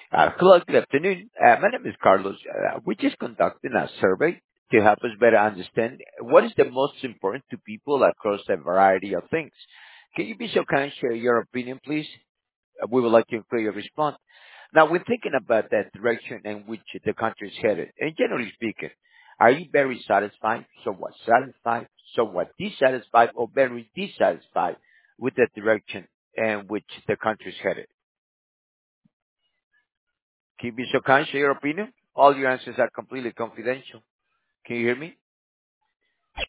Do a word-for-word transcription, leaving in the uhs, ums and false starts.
Uh, hello, good afternoon. Uh, my name is Carlos. Uh, we're just conducting a survey to help us better understand what is the most important to people across a variety of things. Can you be so kind and share your opinion, please? Uh, we would like to include your response. Now, we're thinking about that direction in which the country is headed. And generally speaking, are you very satisfied, somewhat satisfied, somewhat dissatisfied, or very dissatisfied with the direction in which the country is headed? Can you be so kind, share your opinion? All your answers are completely confidential. Can you hear me?